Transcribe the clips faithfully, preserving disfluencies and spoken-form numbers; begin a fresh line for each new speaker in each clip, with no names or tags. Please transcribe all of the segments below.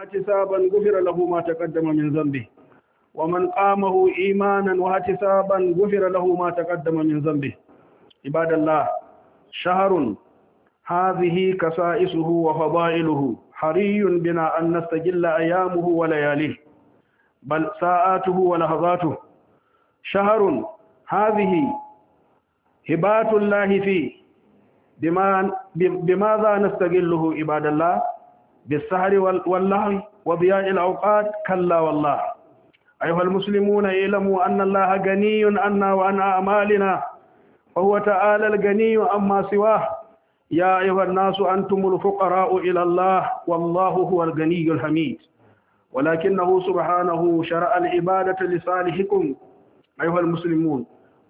احتسابا غفر له ما تقدم من ذنبه، ومن قامه إيمانا واحتسابا غفر له ما تقدم من ذنبه. عباد الله، شهر هذه كسائسه وفضائله، حري بنا أن نستجل أيامه ولياليه، بل ساعاته ولحظاته. شهر هذه هبات الله فيه، بما بماذا نستغله عباد الله؟ بالسهر واللهو وضياع الأوقات؟ كلا والله. أيها المسلمون، اعلموا أن الله غني عنا وعن أعمالنا، وهو تعالى الغني عما سواه. يا أيها الناس أنتم الفقراء إلى الله، والله هو الغني الحميد، ولكنه سبحانه شرع العبادة لصالحكم أيها المسلمون.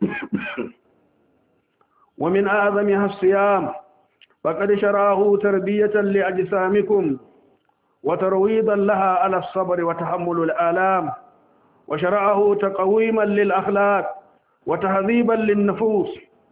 ومن أعظمها الصيام، فقد شرعه تربية لأجسامكم وترويضا لها على الصبر وتحمل الآلام، وشرعه تقويما للأخلاق وتهذيبا للنفوس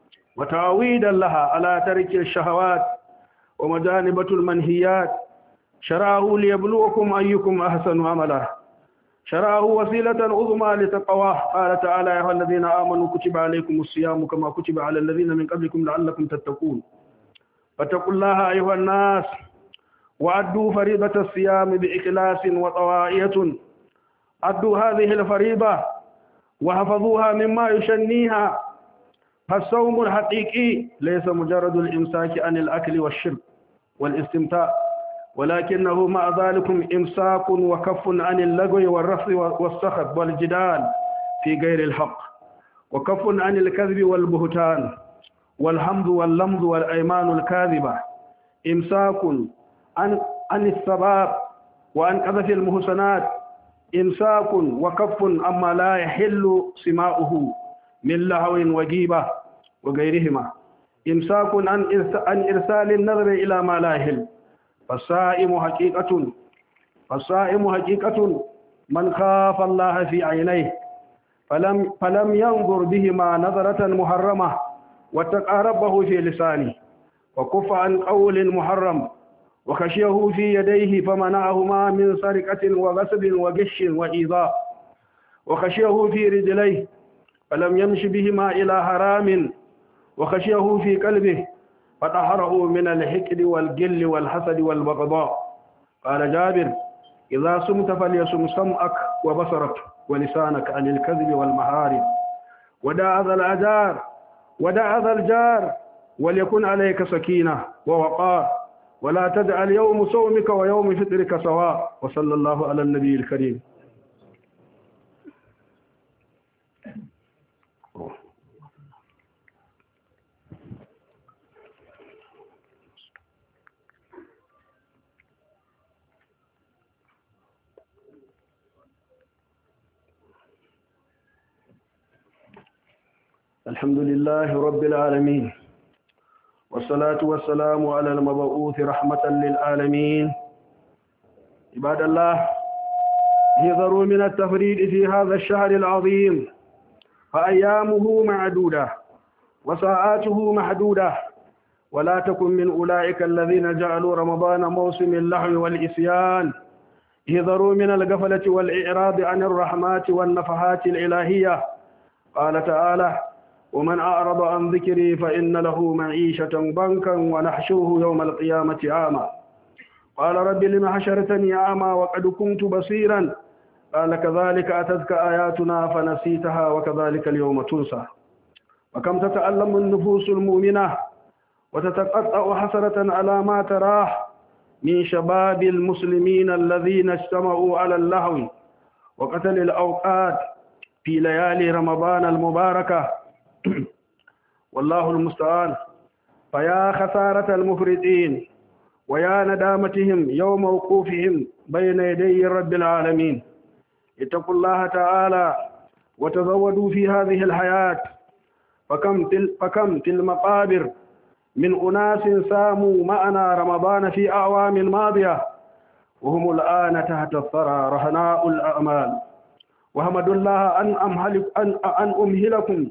وتعويدا لها على ترك الشهوات ومجانبة المنهيات. شرعه ليبلوكم أيكم أحسن عملا، شرعه وسيلة عظمى لتقواه. قال تعالى: يا أيها الذين آمنوا كتب عليكم الصيام كما كتب على الذين من قبلكم لعلكم تتقون. فاتقوا الله أيها الناس، وأدوا فريضة الصيام بإخلاص وطواعية. أدوا هذه الفريضة وحفظوها مما يشنيها. فالصوم الحقيقي ليس مجرد الإمساك عن الأكل والشرب والاستمتاع، ولكنه مع ذلك إمساك وكف عن اللغو والرفث والسخط والجدال في غير الحق، وكف عن الكذب والبهتان والحمد واللمز والأيمان الكاذبة، إمساك عن عن السباب وعن قذف المحسنات، إمساك وكف عما لا يحل سماؤه من لهو وغيبة وغيرهما، إمساك عن إرسال النظر إلى ما لا يحل. فالصائم حقيقة فالصائم حقيقة من خاف الله في عينيه فلم فلم ينظر بهما نظرة محرمة، واتقى ربه في لسانه، وكف عن قول محرم، وخشيه في يديه فمنعهما من سرقة وغصب وغش وإيذاء، وخشيه في رجليه فلم يمش بهما إلى حرام، وخشيه في قلبه فطهره من الحقد والجل والحسد والبغضاء. قال جابر: إذا صمت فليصم سمعك وبصرك ولسانك عن الكذب والمحارم، ودع ذا الأجار ودع ذا الجار، وليكن عليك سكينة ووقار، ولا تجعل يوم صومك ويوم فطرك سواء. وصلى الله على النبي الكريم. الحمد لله رب العالمين، والصلاة والسلام على المبعوث رحمة للعالمين. عباد الله، احذروا من التفريط في هذا الشهر العظيم، فأيامه معدودة وساعاته محدودة، ولا تكن من أولئك الذين جعلوا رمضان موسم اللهو والإسيان. احذروا من الغفلة والإعراض عن الرحمات والنفحات الإلهية. قال تعالى: ومن أعرض عن ذكري فإن له معيشة ضنكا ونحشره يوم القيامة أعمى. قال: رب لم حشرتني أعمى وقد كنت بصيرا. قال: كذلك أتتك آياتنا فنسيتها وكذلك اليوم تنسى. وكم تتألم النفوس المؤمنة وتتقطع حسرة على ما تراه من شباب المسلمين الذين اجتمعوا على اللهو وقتل الأوقات في ليالي رمضان المباركة. والله المستعان. فيا خسارة المفرطين ويا ندامتهم يوم وقوفهم بين يدي رب العالمين. اتقوا الله تعالى وتزودوا في هذه الحياة، فكم في, فكم في المقابر من أناس ساموا معنا رمضان في أعوام ماضية وهم الآن تحت الثرى رهناء الأعمال. وحمدوا الله أن أن أمهلكم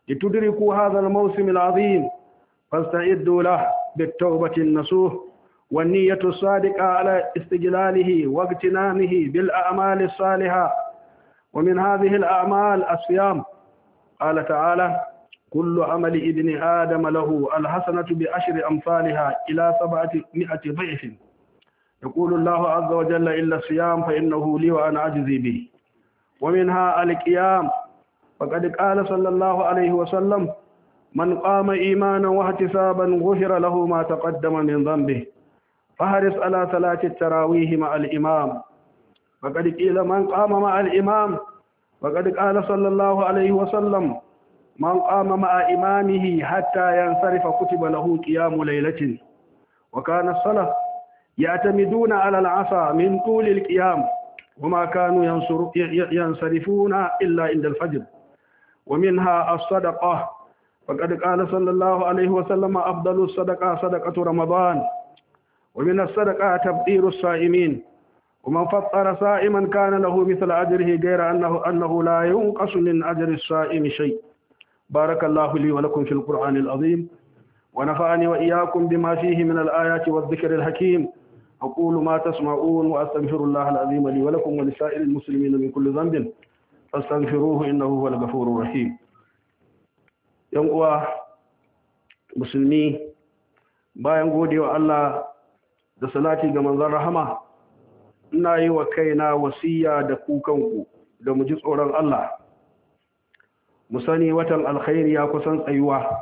لتدركوا هذا الموسم العظيم، فاستعدوا له بالتوبة النصوح والنية الصادقة على استجلاله واغتنامه بالأعمال الصالحة. ومن هذه الأعمال الصيام، قال تعالى: كل عمل ابن آدم له الحسنة بعشر أمثالها إلى سبعمائة ضعف. يقول الله عز وجل: إلا الصيام فإنه لي وأنا أجزي به. ومنها القيام، فقد قال صلى الله عليه وسلم: من قام إيمانا واحتسابا غفر له ما تقدم من ذنبه. فحرص على صلاة التراويح مع الإمام، فقد قيل: من قام مع الإمام، فقد قال صلى الله عليه وسلم: من قام مع إمامه حتى ينصرف كتب له قيام ليلة. وكان السلف يعتمدون على العصا من طول القيام، وما كانوا ينصرفون إلا عند الفجر. ومنها الصدقة، فقد قال صلى الله عليه وسلم: أفضل الصدقة صدقة رمضان. ومن الصدقة تفطير الصائمين، ومن فطر صائما كان له مثل أجره غير أنه أنه لا ينقص من أجر الصائم شيء. بارك الله لي ولكم في القرآن العظيم، ونفعني وإياكم بما فيه من الآيات والذكر الحكيم. أقول ما تسمعون وأستغفر الله العظيم لي ولكم ولسائر المسلمين من كل ذنب فاستغفروه إنه هو الغفور الرحيم. ‘Yan uwa musulmi, bayan godewa Allah da salati ga manzon rahama, ina yi wa kaina wasiya da kukanku da mu ji tsoron Allah. Mu sani watan alkhairi ya kusan tsayuwa.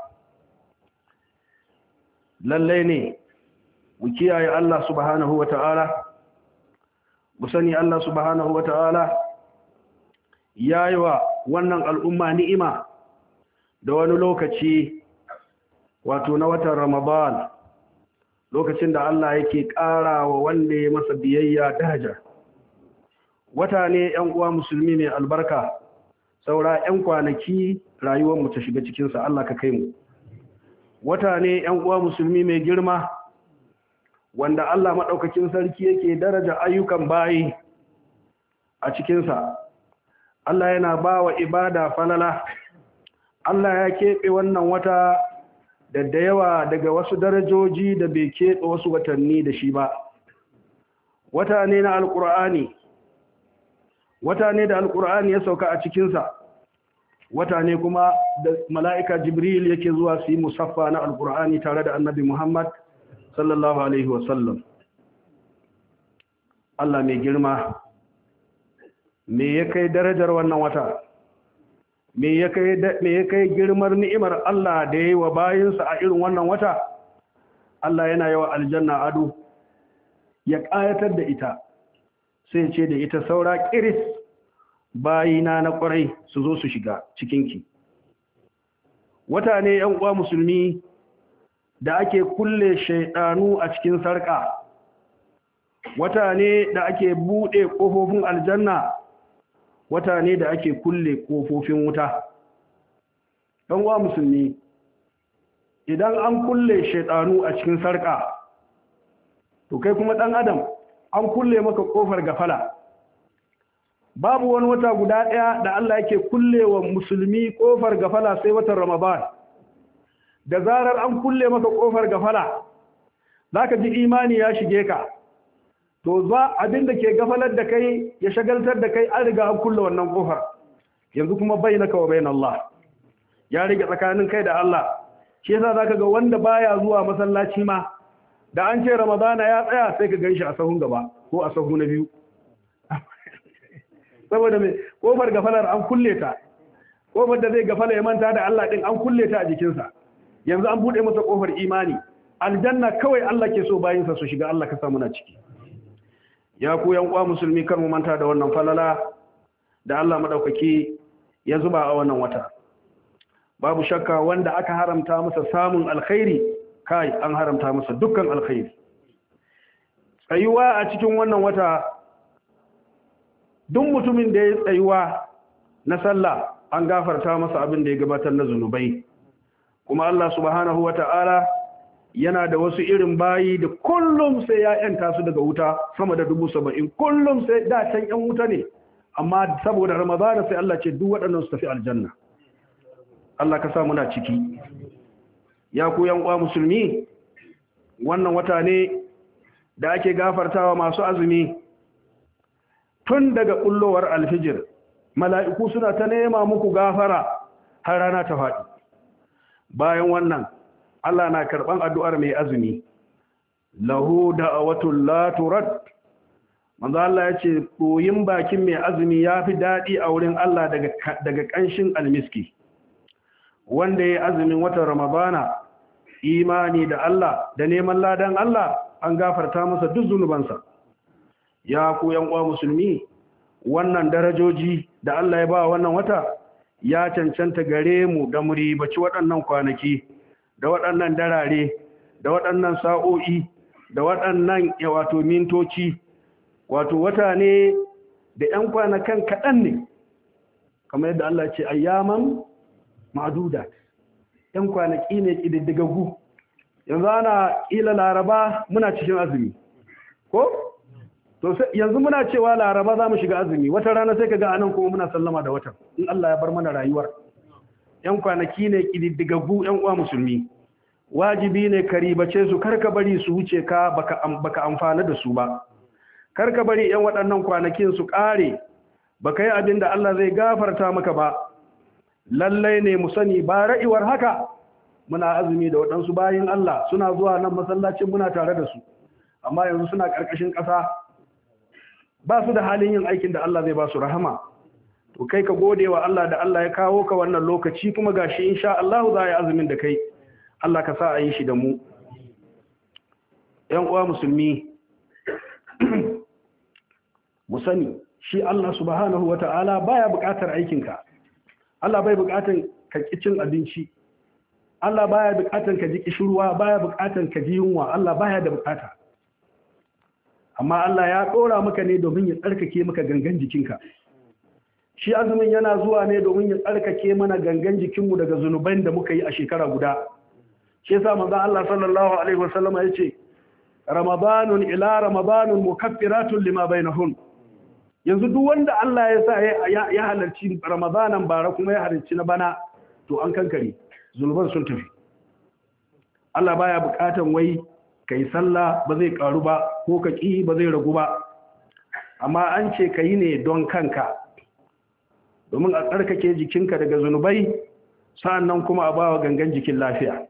Lallai ne mu kiyaye Allah subhanahu wa ta'ala. Mu sani Allah subhanahu wa ta'ala ya yi wa wannan al'umma ni'ima da wani lokaci, wato na watan Ramadan, lokacin da Allah yake ƙara wa wanda ya masa biyayya daraja. Wata ne ‘yan uwa musulmi mai albarka, saura ‘yan kwanaki rayuwarmu ta shiga cikinsa, Allah ka kai mu. Wata ne ‘yan uwa musulmi mai girma, wanda Allah maɗaukakin sarki yake daraja ayyukan bayi a cikinsa. Allah yana ba wa ibada falala. Allah ya keɓe wannan wata da da yawa daga wasu darajoji da bai keɓe wasu watanni da shi ba. Wata ne na Alƙur'ani, wata ne da Alƙur'ani ya sauka a cikinsa, wata ne kuma da mala'ika Jibril yake zuwa su yi musaffa na Alƙur'ani tare da annabi Muhammad sallallahu Alaihi wasallam. Allah mai girma, me ya kai darajar wannan wata? Me ya kai girmar ni'imar Allah da ya yi wa bayinsa a irin wannan wata? Allah yana yawa aljanna ado, ya ƙayatar da ita, sai ce da ita saura ƙiris bayina na ƙwarai su zo su shiga cikinki. Wata ne ‘yan uwa musulmi da ake kulle shaiɗanu a cikin sarƙa, wata ne da ake buɗe ƙofofin aljanna, wata ne da ake kulle kofofin wuta. ɗan uwa musulmi, idan an kulle shaidanu a cikin sarƙa, to kai kuma ɗan adam an kulle maka ƙofar gafala. Babu wani wata guda ɗaya da Allah yake kulle wa musulmi ƙofar gafala sai watan Ramadan. Da zarar an kulle maka ƙofar gafala, za ka ji imani ya shige ka. To za abin da ke gafalar da kai ya shagaltar da kai, an riga an kulle wannan kofar. Yanzu kuma bainaka wa bain Allah, ya rage tsakanin kai da Allah. Shi yasa zaka ga wanda baya zuwa masallaci ma, da an ce Ramadana ya tsaya sai ka ganshi a sahun gaba ko a sahu na biyu. Saboda me? Kofar gafalar an kulle ta. Kofar da zai gafala ya manta da Allah din an kulle ta a jikinsa. Yanzu an bude masa kofar imani. Aljanna kawai Allah ke so bayinsa su shiga, Allah ka sa muna ciki. Ya ku yan uwa musulmi, kar mu manta da wannan falala da Allah madaukaki ya zuba a wannan wata. Babu shakka wanda aka haramta masa samun alkhairi, kai an haramta masa dukkan alkhairi. Tsayuwa a cikin wannan wata, duk mutumin da ya tsayuwa na sallah an gafarta masa abin da ya gabatar na zunubai. Kuma Allah subhanahu wata'ala yana da wasu irin bayi da kullum sai ya yanta su daga wuta sama da dubu saba'in. Kullum sai da can yan wuta ne, amma saboda Ramadana sai Allah ce duk waɗannan su tafi aljanna. Allah ka sa muna ciki. Ya ku yan uwa musulmi, wannan wata ne da ake gafartawa masu azumi tun daga kullowar alfijir. Mala'iku suna ta nema muku gafara har rana ta faɗi. Bayan wannan Allah na karɓan addu'ar mai azumi, lahu da'awatul la turad. Manzo Allah ya ce koyin bakin mai azumi ya fi daɗi a wurin Allah daga daga ƙanshin almiski. Wanda ya azumin watan Ramadana imani da Allah da neman ladan Allah, an gafarta masa duk zunubansa. Ya ku yan uwa musulmi, wannan darajoji da Allah ya ba wannan wata ya cancanta gare mu da mu ribaci waɗannan kwanaki da waɗannan darare da waɗannan sa'o'i da waɗannan wato mintoci. Wato wata ne da ‘yan kwanakan kaɗan ne, kamar yadda Allah ce ayyaman ma'aduda, ‘yan kwanaki ne ƙididdigaggu. Yanzu ana ƙila laraba muna cikin azumi, ko? To yanzu muna cewa laraba za mu shiga azumi, wata rana sai ka ga anan kuma muna sallama da watan, in Allah ya bar mana rayuwar. ‘Yan kwanaki ne ƙididdigaggu ‘yan uwa musulmi, wajibi ne ka ribace su, karka bari su wuce ka baka amfana da su ba. Karka bari ‘yan waɗannan kwanakin su ƙare ba ka yi abin da Allah zai gafarta maka ba. Lallai ne mu sani ba ra'iwar haka muna azumi da waɗansu bayin Allah suna zuwa nan masallacin muna tare da su, amma yanzu suna ƙarƙashin ƙasa ba su da halin yin aikin da Allah zai ba su rahama. To kai ka gode wa Allah da Allah ya kawo ka wannan lokaci, kuma gashi insha Allah za a yi azumin da kai. Allah ka sa a yi shi da mu. ‘Yan uwa musulmi, mu sani shi Allah subhanahu wa ta'ala baya buƙatar aikinka. Allah bai buƙatar ka ƙi cin abinci. Allah baya buƙatar ka ji kishirwa, baya buƙatar ka ji yunwa. Allah baya da buƙata. Amma Allah ya ɗora maka ne domin ya tsarkake maka gangan jikinka. Shi azumin yana zuwa ne domin ya tsarkake mana gangan jikinmu daga zunuban da muka yi a shekara guda. Shi yasa manzon Allah sallallahu alaihi wasallam ya ce Ramadanun ila Ramadanun mukaffiratun lima bainahun. Yanzu duk wanda Allah ya sa ya halarci Ramadanan bara kuma ya halarci na bana, to an kankare zunuban sun tafi. Allah baya bukatan wai kai sallah ba zai karu ba ko ka ki ba zai ragu ba, amma an ce kai ne don kanka, domin a tsarkake jikinka daga zunubai, sa'annan kuma a bawa gangan jikin lafiya.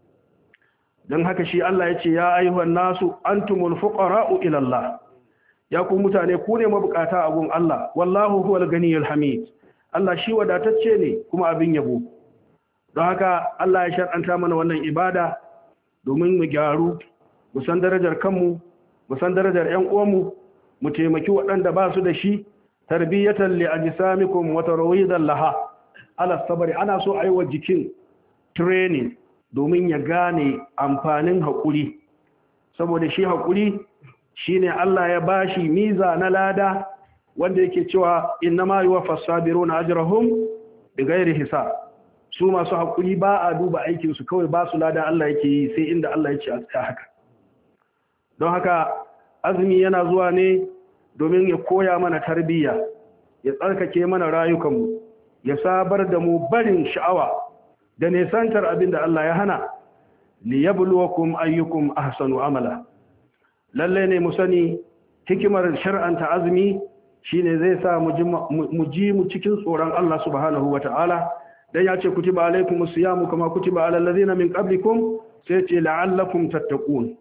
Don haka shi Allah ya ce ya ayyuhan nasu antumul fuqara'u ila Allah. Ya ku mutane ku ne mabukata a gun Allah, wallahu huwal ganiyul hamid. Allah shi wadatacce ne kuma abin yabo. Don haka Allah ya shar'anta mana wannan ibada domin mu gyaru, mu san darajar kanmu, mu san darajar ƴan uwanmu, mu taimaki waɗanda ba su da shi, tarbiyatan li ajsamikum wa tarwidan laha. Ala sabari, ana so ayi wa jikin training domin ya gane amfanin haƙuri, saboda shi haƙuri shine Allah ya bashi miza na lada wanda yake cewa innama yuwaffas sabiruna ajrahum bighairi hisab. Su masu haƙuri ba a duba aikin su, kawai ba su lada Allah yake yi sai inda Allah ya ce a tsaya haka. Don haka azumi yana zuwa ne domin ya koya mana tarbiyya, ya tsarkake mana rayukanmu, ya sabar da mu barin sha'awa da nesantar abin da Allah ya hana, liyabluwakum ayyukum ahsanu amala. Lalle ne mu sani hikimar shar'anta azumi shine zai sa mu ji mu cikin tsoron Allah subhanahu wata'ala. Dan ya ce kutiba alaikumus siyamu kama kutiba alal ladina min qablikum, sai ce la'allakum tattaqun.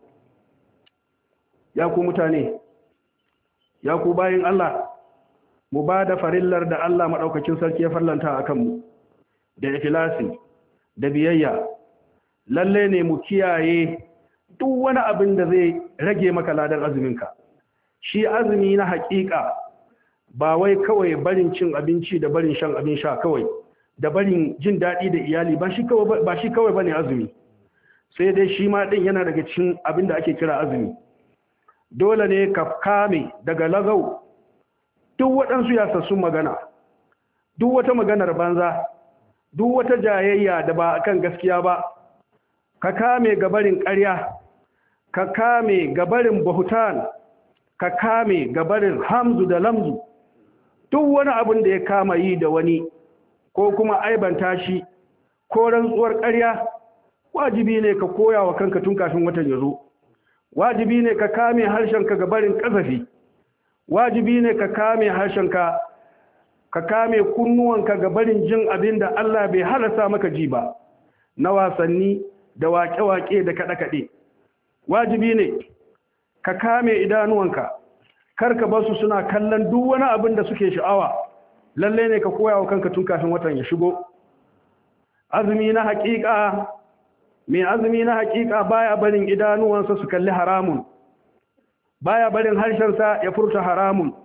Ya ku mutane, ya ku bayin Allah, mu ba da farillar da Allah madaukakin sarki ya farlanta akan mu da ikhlasi da biyayya. Lalle ne mu kiyaye duk wani abin da zai rage maka ladan azuminka. Shi azumi na haƙiƙa ba wai kawai barin cin abinci da barin shan abin sha kawai da barin jin daɗi da iyali ba shi kawai ba shi kawai bane azumi, sai dai shi ma din yana daga cikin abin da ake kira azumi. Dole ne ka kame daga lagau, duk waɗansu yasassun magana, duk wata maganar banza, duk wata jayayya da ba akan gaskiya ba. Ka kame gabarin ƙarya, ka kame gabarin bahutan, ka kame gabarin hamzu da lamzu. Duk wani abin da ya kama yi da wani ko kuma aibanta shi ko rantsuwar ƙarya, wajibi ne ka koya wa kanka tun kafin watan ya zo. wajibi ne ka kame harshenka ga barin kasafi, wajibi ne ka kame harshenka ka kame kunnuwanka ga barin jin abin da Allah bai halasta maka ji ba na wasanni da waƙe-waƙe da kaɗe-kaɗe. Wajibi ne ka kame idanuwanka karka basu suna kallon duk wani abin da suke sha'awa. Lalle ne ka koya wa kanka tun kafin watan ya shigo. Azumi na haƙiƙa mai azumi na haƙiƙa baya barin idanuwansa su kalli haramun, baya barin harshensa ya furta haramun.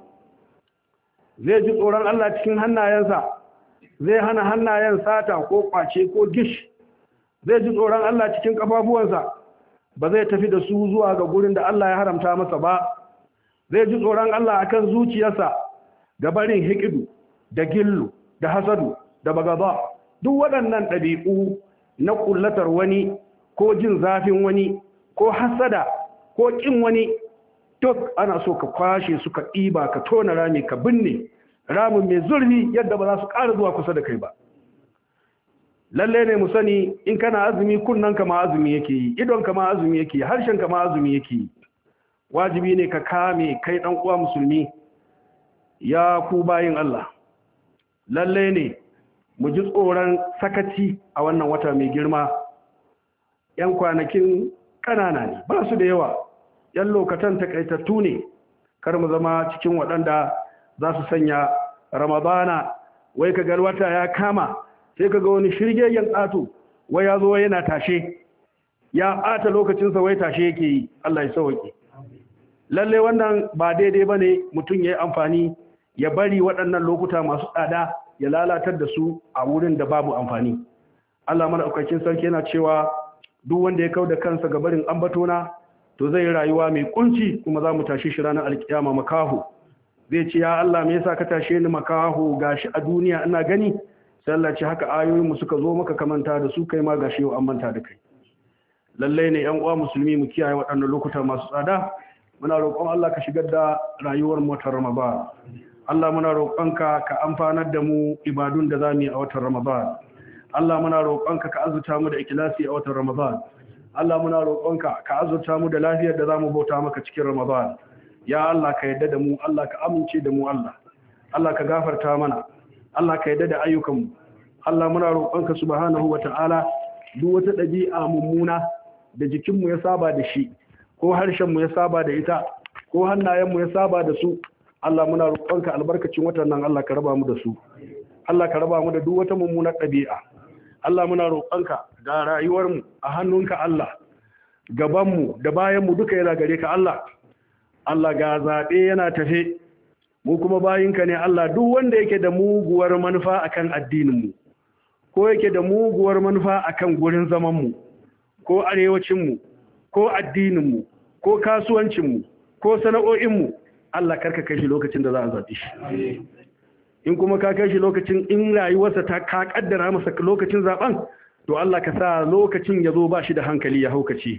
Zai ji tsoron Allah cikin hannayensa, zai hana hannayen sata ko kwace ko gish. Zai ji tsoron Allah cikin kafafuwansa, ba zai tafi da su zuwa ga gurin da Allah ya haramta masa ba. Zai ji tsoron Allah akan zuciyarsa ga barin hikidu da gillu da hasadu da bagaba. Duk waɗannan ɗabi'u na kullatar wani ko jin zafin wani ko hasada ko ƙin wani, duk ana so ka kwashe su ka ɗiba ka tona rami ka binne ramin mai zurfi yadda ba za su ƙara zuwa kusa da kai ba. Lalle ne mu sani in kana azumi kunnanka ma azumi yake yi, idonka ma azumi yake yi, harshenka ma azumi yake yi. Wajibi ne ka kame kai ɗan uwa musulmi ya ku bayin Allah. Lalle ne mu ji tsoron sakaci a wannan wata mai girma. ‘Yan kwanakin ƙanana ne, ba su da yawa, ‘yan lokatan takaitattu ne, kar mu zama cikin waɗanda za su sanya Ramadana, wai ka ga wata ya kama, sai ka ga wani shirgegen ƙato, wai ya zo yana tashe, ya ɓata lokacinsa wai tashe yake yi, Allah ya sauwaƙe. Lalle wannan ba daidai ba ne mutum ya yi amfani, ya bari waɗannan lokuta masu tsada ya lalatar da su a wurin da babu amfani. Allah madaukakin sarki yana cewa duk wanda ya kauda kansa ga barin ambatona to zai yi rayuwa mai kunci, kuma za mu tashi shi ranar alkiyama makaho. Zai ce ya Allah me yasa ka tashe ni makaho gashi a duniya ina gani? Sai Allah ce haka ayoyin mu suka zo maka kamanta da su, kai ma gashi yau an manta da kai. Lalle ne ƴan uwa musulmi mu kiyaye waɗannan lokuta masu tsada. Muna roƙon Allah ka shigar da rayuwar mu ta Ramadan. Allah muna roƙonka ka amfanar da mu ibadun da zamu yi a watan Ramadan. Allah muna roƙonka ka azurta mu da ikhlasi a watan Ramadan. Allah muna roƙonka ka azurta mu da lafiyar da zamu bauta maka cikin Ramadan. Ya Allah ka yarda da mu, Allah ka amince da mu Allah. Allah ka gafarta mana. Allah ka yarda da ayyukan mu. Allah muna roƙonka subhanahu wata'ala duk wata ɗabi'a mummuna da jikin mu ya saba da shi, ko harshen mu ya saba da ita, ko hannayen mu ya saba da su, Allah muna roƙonka albarkacin watan nan Allah ka raba mu da su. Allah ka raba mu da duk wata mummunar ɗabi'a. Allah muna roƙonka ga rayuwar mu a hannunka Allah. Gaban mu da bayan mu duka yana gare ka Allah. Allah ga zabe yana tafe. Mu kuma bayinka ne Allah, duk wanda yake da muguwar manufa akan addinin mu, ko yake da muguwar manufa akan gurin zaman mu, ko arewacin mu, ko addinin mu, ko kasuwancin mu, ko sana'o'in mu, Allah karka kai shi lokacin da za a zaɓi shi. In kuma ka kai shi lokacin in rayuwarsa ta ka kaddara masa lokacin zaben, to Allah ka sa lokacin ya zo ba shi da hankali ya haukace.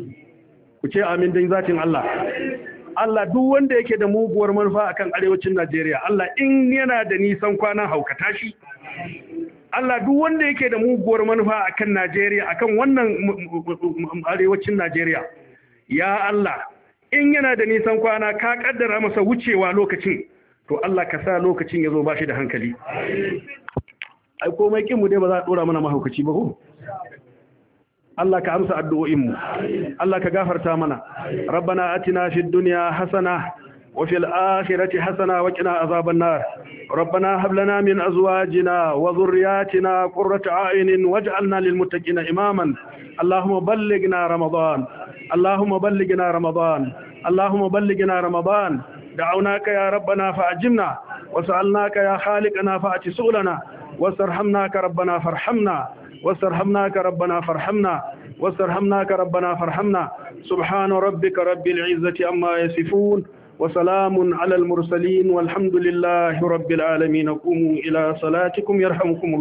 Ku ce amin dan zatin Allah. Allah duk wanda yake da muguwar manufa akan arewacin Najeriya, Allah in yana da nisan kwana haukata shi. Allah duk wanda yake da muguwar manufa akan Najeriya, akan wannan arewacin Najeriya, ya Allah in yana da nisan kwana ka kaddara masa wucewa lokacin, to Allah ka sa lokacin ya zo ba shi da hankali. Ai komai kin mu dai ba za a dora mana mahaukaci ba ko? Allah ka amsa addu'o'in mu. Allah ka gafarta mana. Rabbana atina fid dunya hasana wa fil akhirati hasana wa qina azaban nar. Rabbana hab lana min azwajina wa dhurriyyatina qurrata a'yunin waj'alna lil muttaqina imaman. Allahumma ballighna Ramadan. Allahumma ballighna Ramadan. Allahumma ballighna Ramadan. دعوناك يا ربنا فأجبنا وسألناك يا خالقنا فأتي سؤلنا واسترحمناك ربنا فارحمنا واسترحمناك ربنا فارحمنا واسترحمناك ربنا فارحمنا سبحان ربك رب العزة عما يصفون وسلام على المرسلين والحمد لله رب العالمين. قوموا إلى صلاتكم يرحمكم الله.